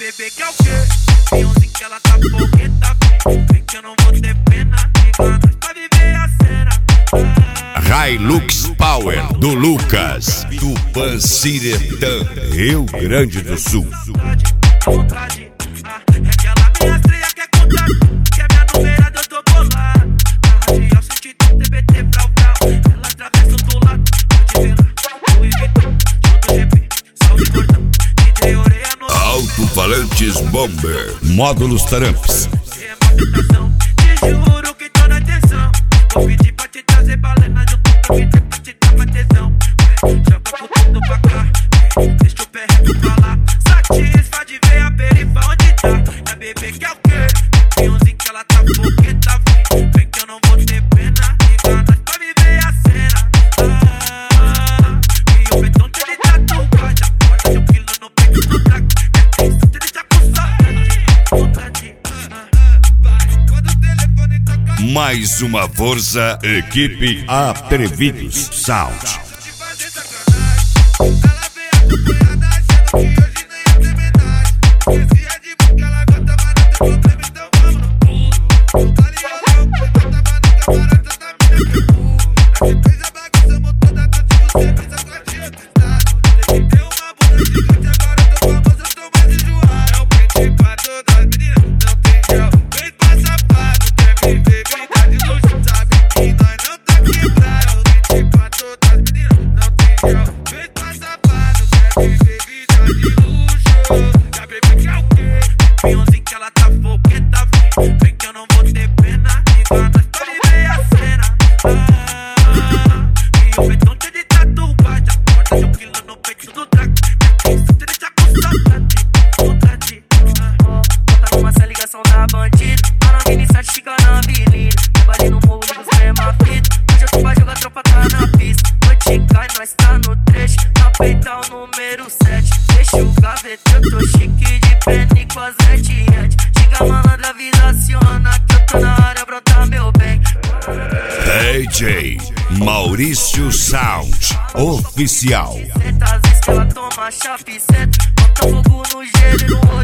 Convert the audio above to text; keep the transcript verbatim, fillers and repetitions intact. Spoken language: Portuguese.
bebê que é o quê? Pionzinho que ela tá fogueta. Vem que eu não vou ter pena. Liga nós pra viver a cena. Hilux Power do Lucas, Tupanciretã, Rio Grande do Sul. Vontade, ah, é aquela minha estreia que é contato, que é minha numerada, eu tô bolado. Na radial cento e trinta T B T brau brau, ela atravessa do lado. Vou te ver lá, Louis Vuitton, J G P, salve gordão, D J Oreia no Alto-falantes Bomber, módulos Taramps. é uma tentação, te juro que tô na atenção. Vou pedir pra te trazer balena junto com o pra te dar uma tesão. Joga pro tudo pra cá, deixa o pé reto pra lá. Satisfa de ver a perifa onde tá. É bebê que é o quê? Pionzinho que ela tá fogueta. Vem que eu não vou ter pena. Liga nós pra viver a cena. Ah, e o betão tem de tatuagem. Bota seu quilo no peito do trago. É isso, tem de tá com saudade. Vontade. Quando o telefone toca. Mais uma força, equipe Atrevidos Sound. Ela vem acompanhada achando que hoje nem ia ter metade. Esqueci a de porque ela gosta, mas não tem problema, então vamos no pulo. Tá ligado, eu tava no camarote da mina que pulo. Essa fez a bagunça, montou da contigo, você pensa com a tia testado. Tem uma bunda gigante, agora eu tô famoso, eu tô mais enjoado. É o pente pra todas as meninas, não tem gel. Vem pra safado, quer viver vida de luxo. Sabe que nós não tá quebrado. É o pente pra todas as meninas, não tem gel. Vem pra safado, quer viver vida de luxo. Já bebê que é o quê? Pionzinho que ela tá fogueta. Vem que eu não vou ter pena. Liga nós pra viver a cena. Ah, e o betão tem de tatuagem. Bota seu quilo no peito do trago. É isso, tem de tá com saudade. Vontade. Bota numa essa ligação da bandida. Tá na mini sete, fica na avenida. Trabalhei no morro, liga os mesma fita. Hoje eu tô pra jogar, a tropa tá na pista. Noite cai, nós tá no trecho. Na peitão número sete. Deixa o gaveta, eu tô chique de pene com as red red. Chega malandra, vida aciona. Que eu tô na área, brota meu bem. D J Maurício Sound Oficial. Senta, às vezes que ela toma chape, senta. Bota fogo no gelo e no olho.